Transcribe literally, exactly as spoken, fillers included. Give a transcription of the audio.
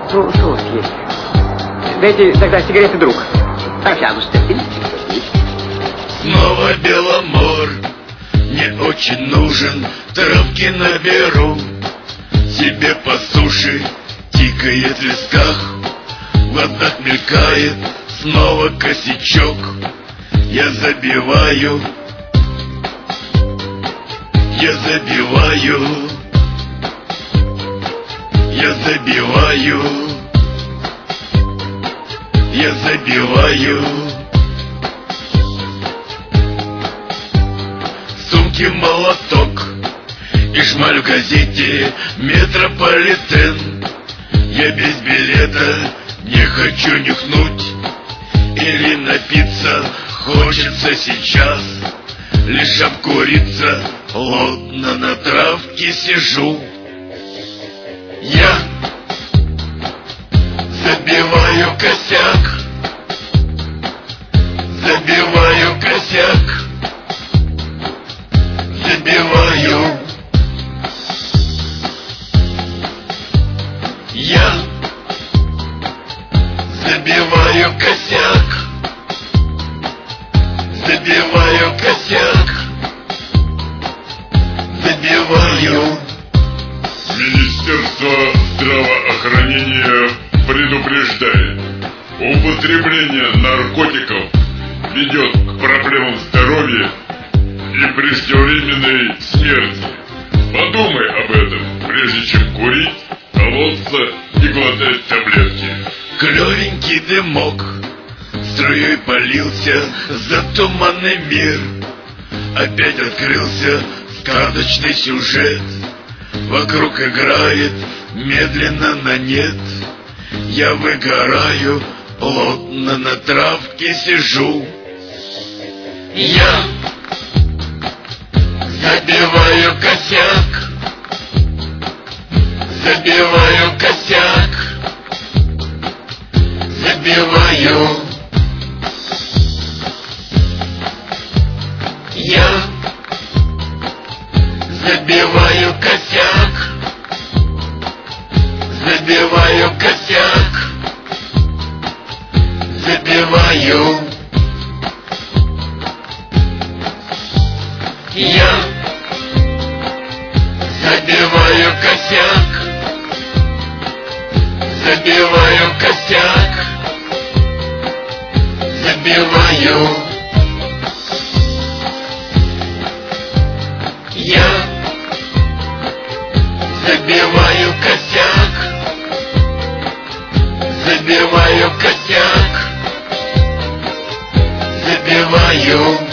Ну, что вот есть? Дайте тогда сигареты, друг. Пожалуйста. Снова Беломор, не очень нужен, травки наберу. Себе по суше тикает в висках, в глазах мелькает снова косячок. Я забиваю, я забиваю, я забиваю, я забиваю. Сумки молоток и шмаль в газете «Метрополитен». Я без билета не хочу нюхнуть или напиться хочется сейчас. Лишь обкуриться, плотно на травке сижу. Я забиваю косяк, забиваю косяк, забиваю. Я забиваю косяк, забиваю косяк, забиваю. Министерство здравоохранения предупреждает: употребление наркотиков ведет к проблемам здоровья и преждевременной смерти. Подумай об этом, прежде чем курить, колоться и глотать таблетки. Клевенький дымок струей полился за туманный мир. Опять открылся сказочный сюжет. Вокруг играет медленно на нет. Я выгораю, плотно на травке сижу. Я забиваю косяк, забиваю косяк, забиваю. Я забиваю косяк, забиваю косяк, забиваю. Я забиваю косяк, забиваю косяк, забиваю. Я забиваю косяк, забиваю косяк, забиваю.